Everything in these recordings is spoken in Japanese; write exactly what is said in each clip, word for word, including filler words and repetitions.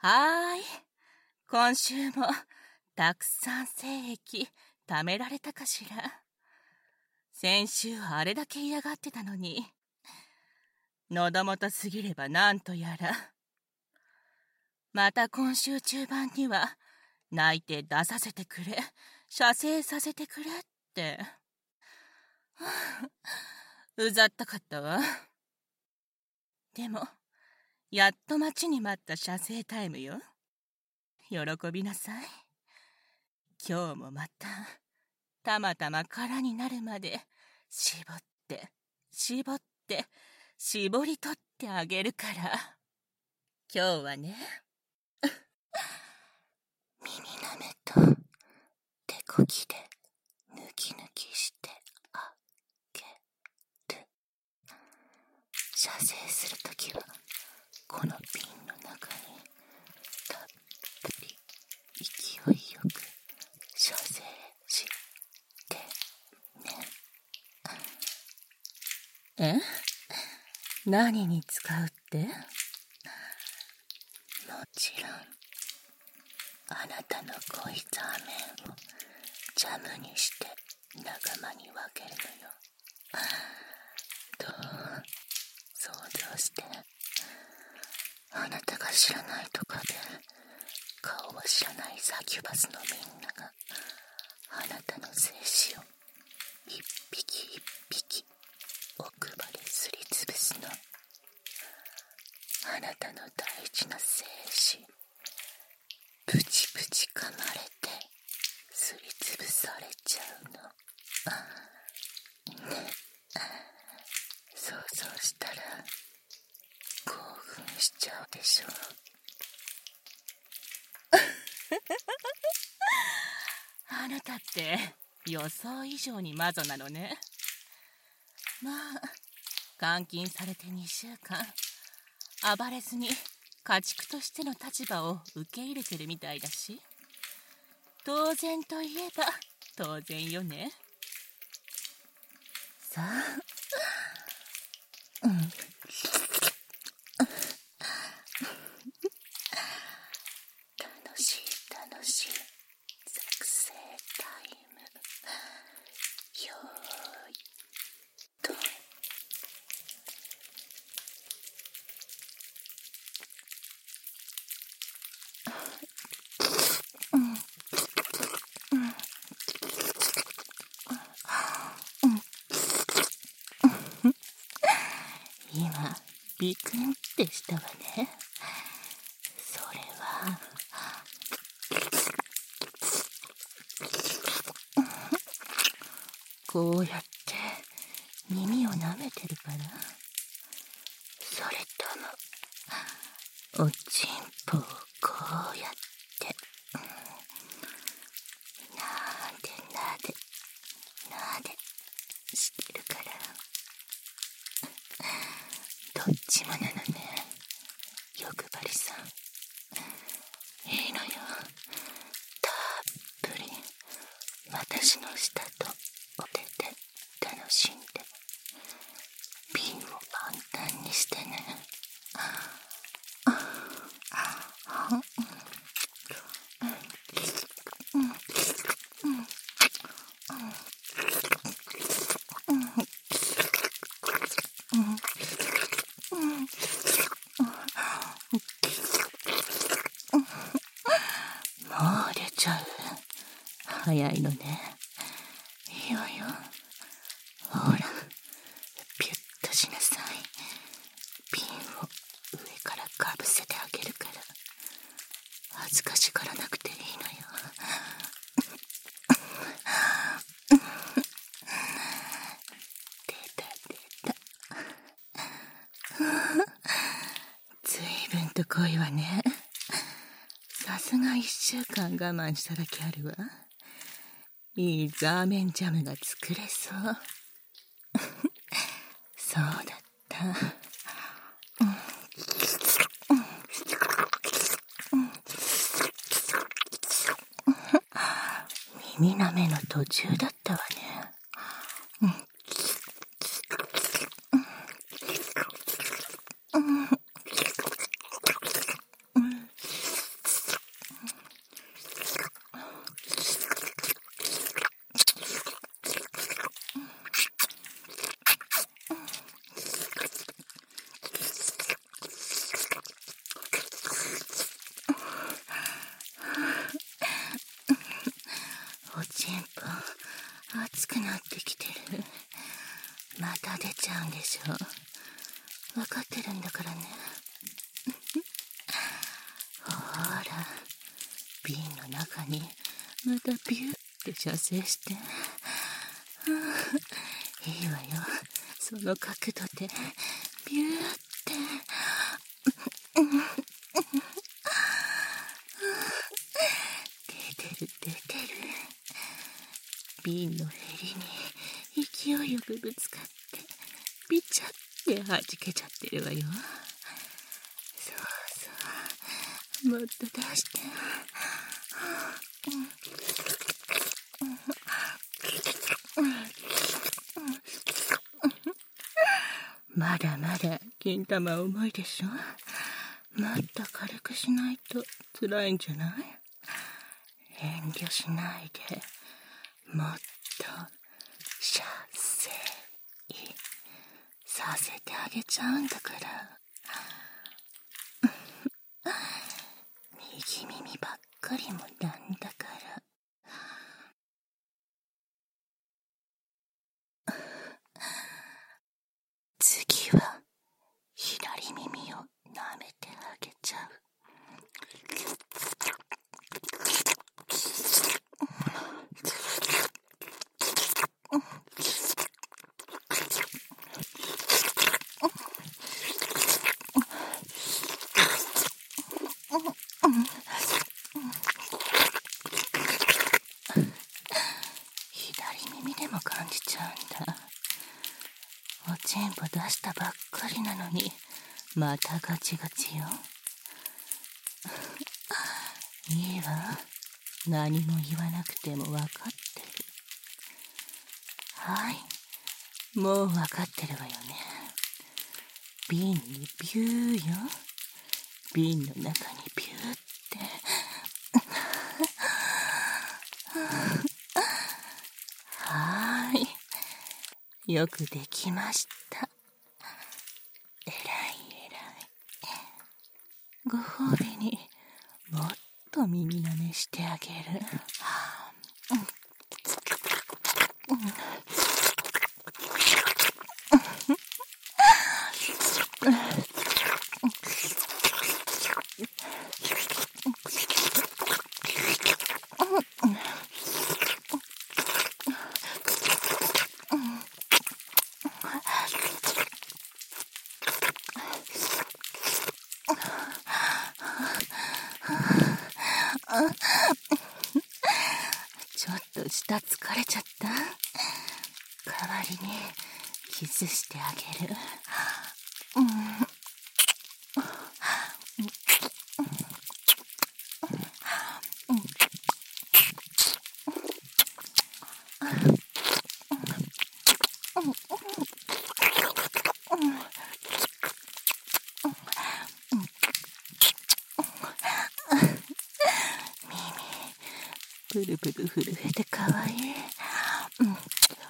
はーい。今週もたくさん精液貯められたかしら。先週あれだけ嫌がってたのに、喉元すぎればなんとやら。また今週中盤には泣いて出させてくれ、射精させてくれって。はあ、うざったかったわ。でもやっと待ちに待った射精タイムよ。喜びなさい。今日もまたたまたま空になるまで絞って絞って絞り取ってあげるから。今日はね耳なめと手こぎで抜き抜きしてあげる。射精するときはこの瓶の中にたっぷり勢いよく射精してね。 え？何に使うって？もちろんあなたの濃いザーメンをジャムにして仲間に分けるのよ。どう想像して。あなたが知らないとかで顔は知らないサキュバスのみんながあなたの精子を一匹一匹奥歯ですりつぶすの。あなたの大事な精子プチプチ噛まれてすりつぶされちゃうのね。想像したら興奮しちゃうでしょ。 あなたって予想以上に魔女なのね。まあ監禁されてにしゅうかん暴れずに家畜としての立場を受け入れてるみたいだし、当然といえば当然よね。 さあ、うん、楽しい楽しい作成タイム。よーいと。今ビクンってしたわね。それはこうやって耳を舐めてるから。それともおちんぽをこうやってなでなでなでしてるから。どっちもなのね、欲張りさん。いいのよ、たっぷり私の舌とお手で楽しんで。瓶を満タンにしてね。もう出ちゃう。早いのね。いいわよ。ほら、ピュッとしなさい。瓶を上からかぶせてあげるから。恥ずかしがらなくていいのよ。出た出た。ずいぶんと濃いわね。さすが一週間我慢しただけあるわ。いいザーメンジャムが作れそう。そうだった。耳なめの途中だったわね。 なってきてる。また出ちゃうんでしょ。分かってるんだからね。ほら、瓶の中にまたビューって射精して。いいわよ、その角度でビューって。出てる出てる。瓶のへりに勢いよくぶつかってビチャって弾けちゃってるわよ。そうそう、もっと出して。まだまだ金玉重いでしょ。もっと軽くしないと辛いんじゃない？遠慮しないで、もっと射精させてあげちゃうんだから。右耳ばっかりもなんだから。次は左耳を舐めてあげちゃう。左耳でも感じちゃうんだ。おちんぽ出したばっかりなのにまたガチガチよ。いいわ、何も言わなくても分かってる。はい、もう分かってるわよね。瓶にビューよ。瓶の中にビューって。はーい、よくできました。えらいえらい。ご褒美にもっと耳なめしてあげる。ちょっと舌疲れちゃった。代わりにキスしてあげる。うん、ブルブル震えてかわいい。うん、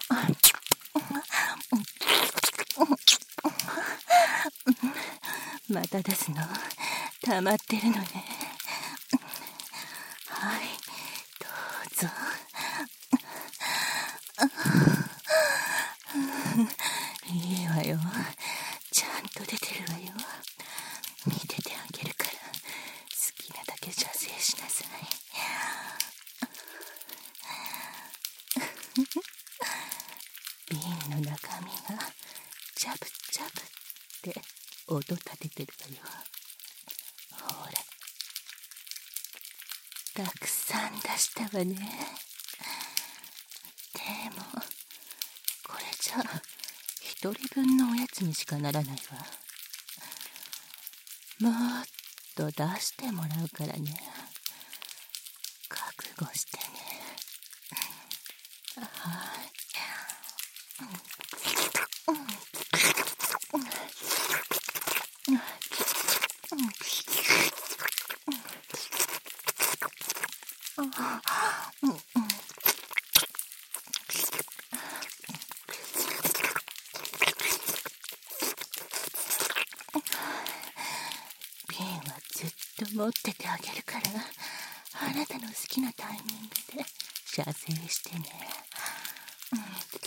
また出すの溜まってるのね。はい、どうぞ。いいわよ、ちゃんと出てるわよ。見ててあげるから好きなだけ射精しなさい。瓶の中身がジャブジャブって音立ててるわよ。ほら、たくさん出したわね。でもこれじゃ一人分のおやつにしかならないわ。もっと出してもらうからね。覚悟してね。はい。瓶はずっと持っててあげるから、あなたの好きなタイミングで射精してね。うん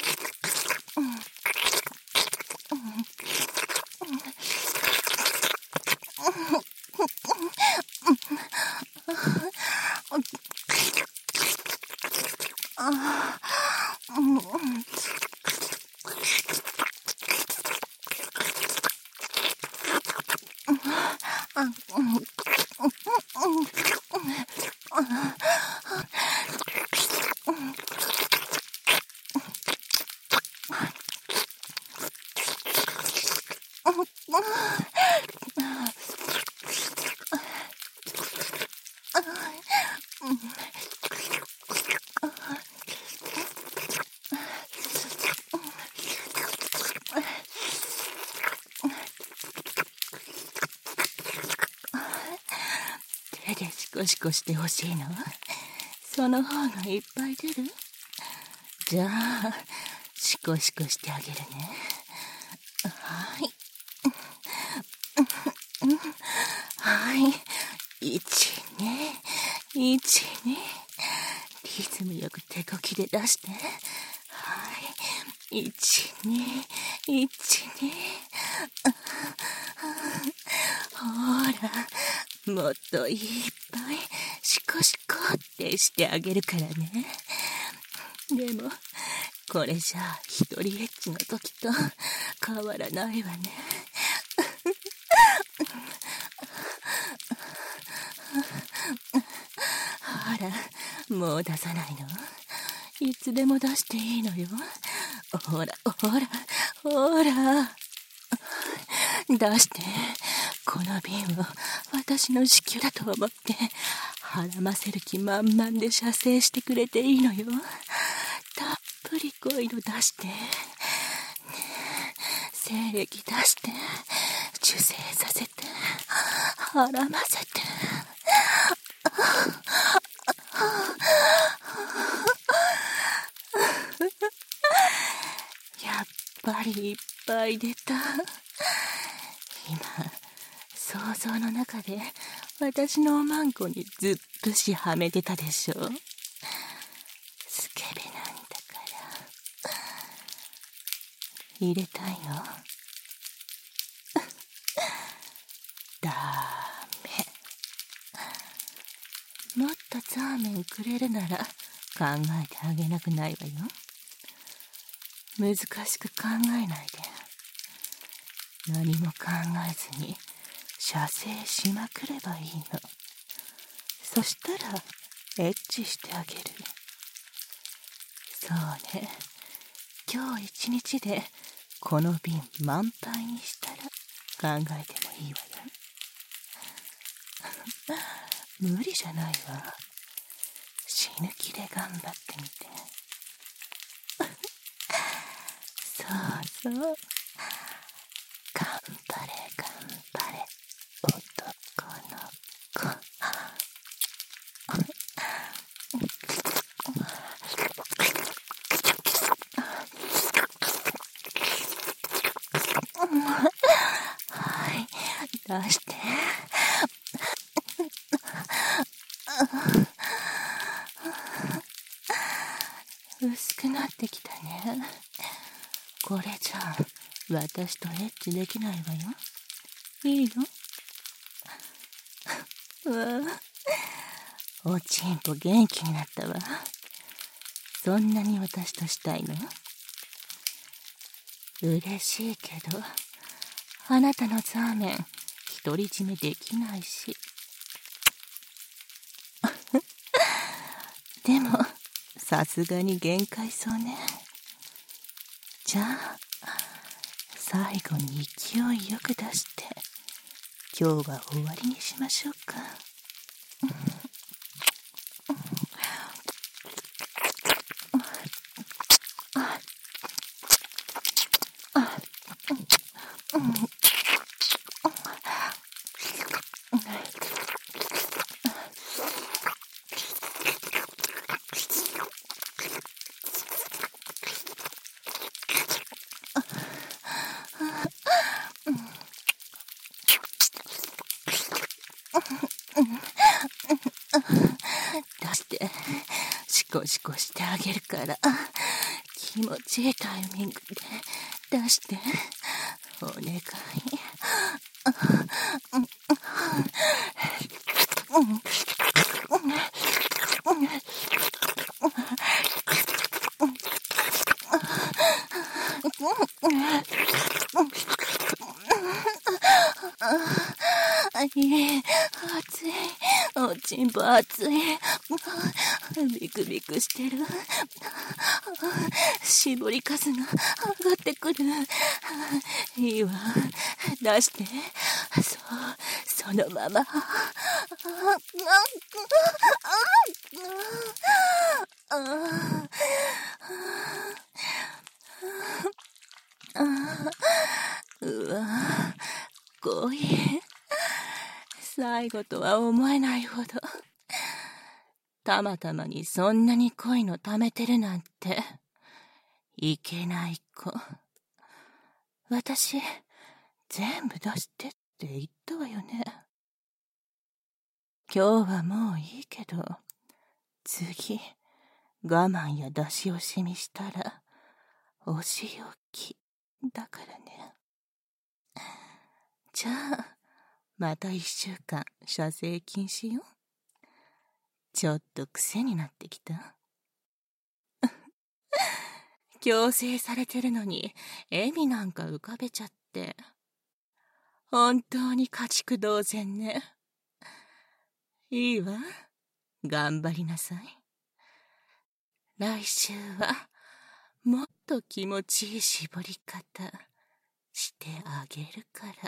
手でシコシコしてほしいの？その方がいっぱい出る？じゃあシコシコしてあげるね。はい。はい。いち、に、いち、に。リズムよく手こきで出して。はい。いち、に、いち、に。ほら、もっといっぱいシコシコってしてあげるからね。でも、これじゃあ一人エッチの時と変わらないわね。ほら、もう出さないの？いつでも出していいのよ。ほら、ほら、ほら。出して。この瓶を私の子宮だと思って孕ませる気満々で射精してくれていいのよ。たっぷり濃いの出して、ね、精液出して受精させて孕ませて。やっぱりいっぱい出た。今想像の中で私のおまんこにずっとしはめてたでしょ。スケベなんだから入れたいの？ダメ。もっとザーメンくれるなら考えてあげなくないわよ。難しく考えないで。何も考えずに射精しまくればいいの。そしたらエッチしてあげる。そうね、今日一日でこの瓶満杯にしたら考えてもいいわよ。無理じゃないわ。死ぬ気で頑張ってみて。そうそう、頑張れ頑張れ男の子。はい、出して。薄くなってきたね。これじゃあ私とエッチできないわよ。いいの？うわあ、おちんぽ元気になったわ。そんなに私としたいの？嬉しいけど、あなたのザーメン独り占めできないし。でもさすがに限界そうね。じゃあ最後に勢いよく出して今日は終わりにしましょうか。出してシコシコしてあげるから気持ちいいタイミングで出してお願い。 いえ、熱い。おちんぽ熱い。ビクビクしてる。絞りかすが上がってくる。いいわ。出して。そう、そのまま。うわ、濃い。最後とは思えないほど。たまたまにそんなに濃いの溜めてるなんて。いけない子。私、全部出してって言ったわよね。今日はもういいけど、次、我慢や出し惜しみしたら、お仕置きだからね。じゃあ、また一週間射精禁止よ。ちょっと癖になってきた。強制されてるのに笑みなんか浮かべちゃって。本当に家畜同然ね。いいわ。頑張りなさい。来週はもっと気持ちいい絞り方してあげるから。